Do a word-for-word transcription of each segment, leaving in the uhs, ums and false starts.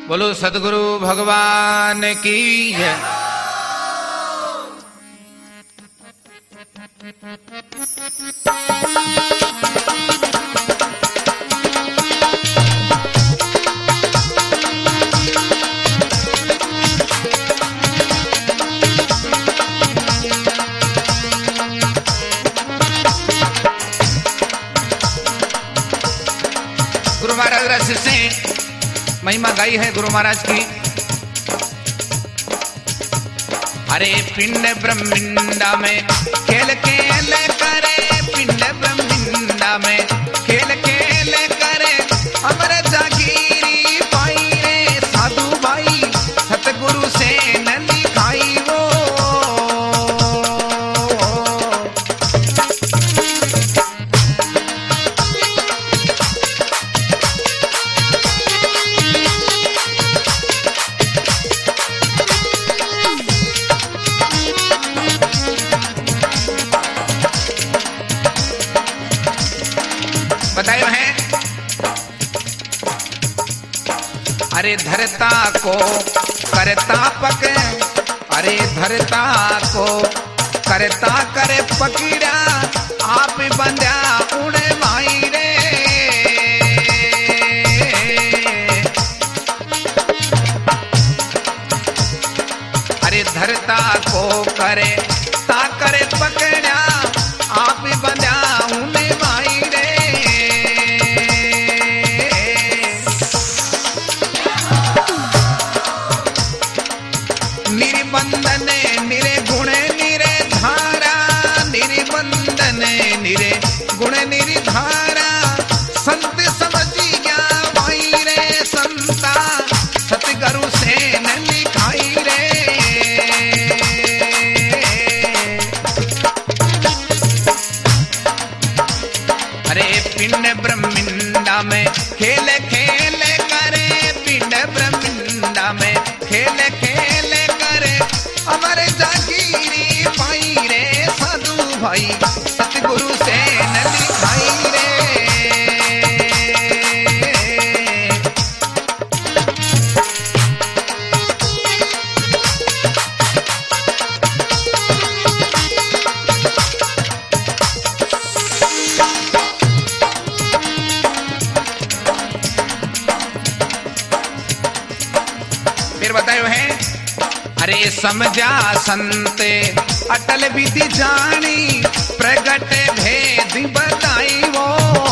बोलो सद्गुरु भगवान की जय। गुरु महाराज रस से महिमा गाई है गुरु महाराज की। अरे पिंड ब्रह्मिंडा में खेल खेल करे, पिंड ब्रह्मिंडा में खेल खेल करे, अमर जागीरी पाई रे साधु भाई, सतगुरु से न लिखाई वो। बताए हैं अरे धरता को करता पक, अरे धरता को करता करे पकीड़ा, आप बंध्या उड़े माई रे। अरे धरता को करे ता करे पकड़ा, आप बंध्या उड़े माई रे। निर्बंधन निरे गुण निरे धारा, निर्बंधन निरे गुण निरे धारा, संत समझी गया भाई रे संता, सतगुरु से न लिखाई रे। अरे पिंड ब्रह्मिंडा में खेल खेल करे, पिंड ब्रह्मिंडा में खेल खेल करे, अमर जागीरी पाई रे साधु भाई, सतगुरु से न लिखाई रे। फिर बताए हैं अरे समझा संते अटल विधि जानी, प्रगट भेद बताई वो।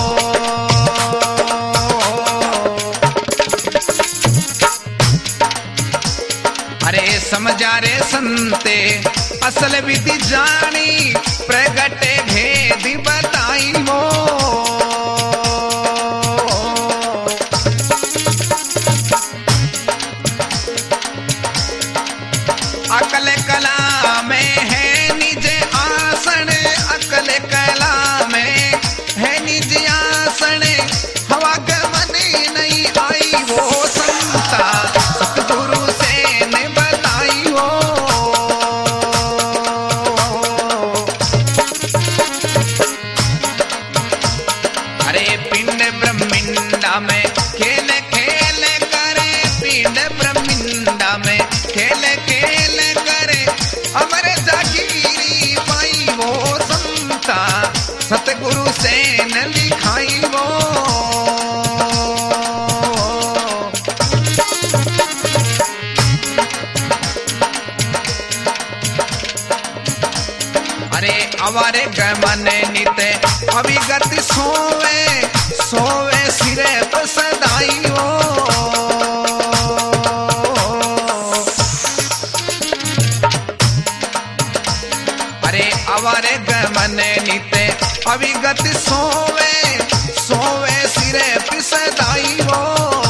अरे समझा रे संते असल विधि जानी, प्रगट भेद बताई वो। अकल कला में है निज आसन, अकल कला में है निज आसन, हवा गमने नहीं आई वो संता, सतगुरु से न बताई हो। अरे पिंड ब्रह्मिंडा में खेल खेल करे, पिंड ब्रह्मिंडा में खेल खेल करे, अमर जागीरी पाई वो संता, सतगुरु से न लिखाई वो। अरे अवारे गमन नित अभिगत सोवे, सोवे सिरे पर सदाई हो। अवारे गमन निते अभिगत सोवे, सोवे सिरे पिसदाई हो।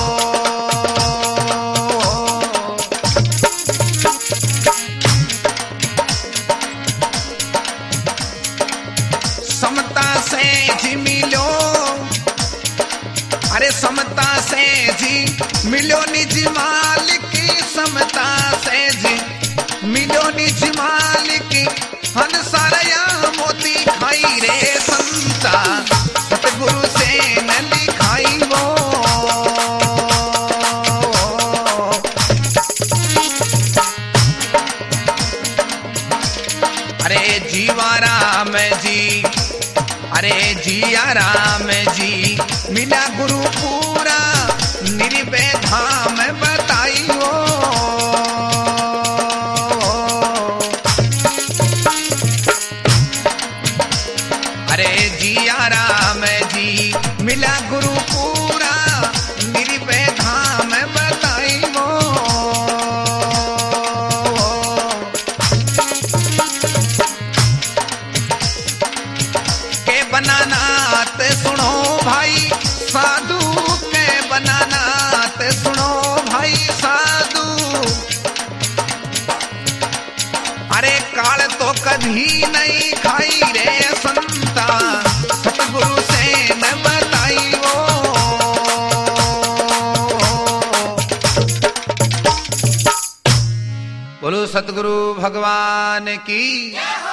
समता से जी मिलो, अरे समता से जी मिलो निज मालिक, समता से जी मिलो निज मालिक, हंसारया मोती खाई रे संता, सतगुरु से न लिखाई वो। राम जी मिला गुरु पूरा निर्भय धाम बताइयो। अरे जिया राम जी मिला गुरु पूरा निर्भय धाम बताइयो। के बनानात सुनो भाई साधु के बनानात सुनो भाई साधु। अरे काल तो कभी नहीं खाई रे संता सतगुरु से न बताइयो। बोलो सतगुरु भगवान की।